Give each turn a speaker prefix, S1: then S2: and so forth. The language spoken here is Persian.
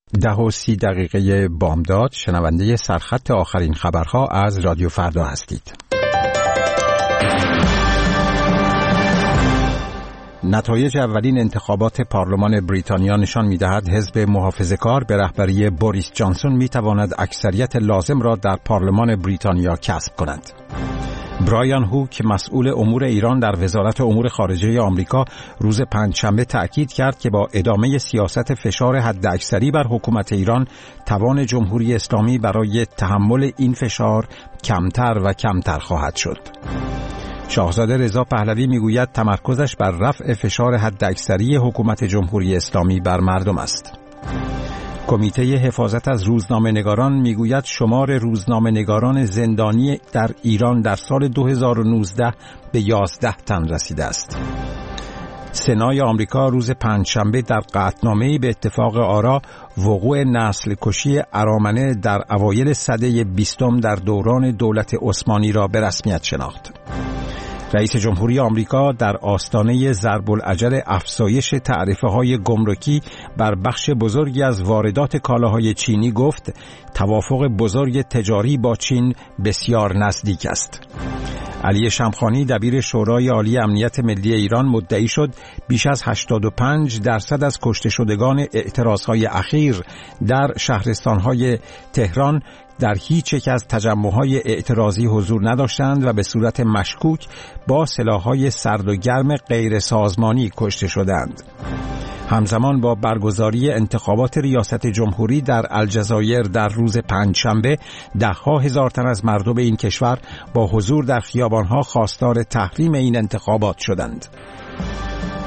S1: 10:30 بامداد. شنونده سرخط آخرین خبرها از رادیو فردا هستید. نتایج اولین انتخابات پارلمان بریتانیا نشان می‌دهد حزب محافظه‌کار به رهبری بوریس جانسون می‌تواند اکثریت لازم را در پارلمان بریتانیا کسب کند. برایان هوک مسئول امور ایران در وزارت امور خارجه آمریکا روز پنجشنبه تأکید کرد که با ادامه سیاست فشار حداکثری بر حکومت ایران توان جمهوری اسلامی برای تحمل این فشار کمتر و کمتر خواهد شد. شاهزاده رضا پهلوی میگوید تمرکزش بر رفع فشار حداکثری حکومت جمهوری اسلامی بر مردم است. کمیته حفاظت از روزنامه‌نگاران میگوید شمار روزنامه‌نگاران زندانی در ایران در سال 2019 به 11 تن رسیده است. سنای آمریکا روز پنجشنبه در قطعنامه‌ای به اتفاق آرا وقوع نسل کشی ارامنه در اوایل سده 20 در دوران دولت عثمانی را به رسمیت شناخت. رئیس جمهوری آمریکا در آستانه ضرب العجل افزایش تعرفه‌های گمرکی بر بخش بزرگی از واردات کالاهای چینی گفت توافق بزرگ تجاری با چین بسیار نزدیک است. علی شمخانی دبیر شورای عالی امنیت ملی ایران مدعی شد بیش از 85% از کشته شدگان اعتراضهای اخیر در شهرستانهای تهران در هیچ یک از تجمع‌های اعتراضی حضور نداشتند و به صورت مشکوک با سلاح‌های سرد و گرم غیر سازمانی کشته شدند. همزمان با برگزاری انتخابات ریاست جمهوری در الجزایر در روز پنجشنبه ده‌ها هزار تن از مردم این کشور با حضور در خیابان‌ها خواستار تحریم این انتخابات شدند.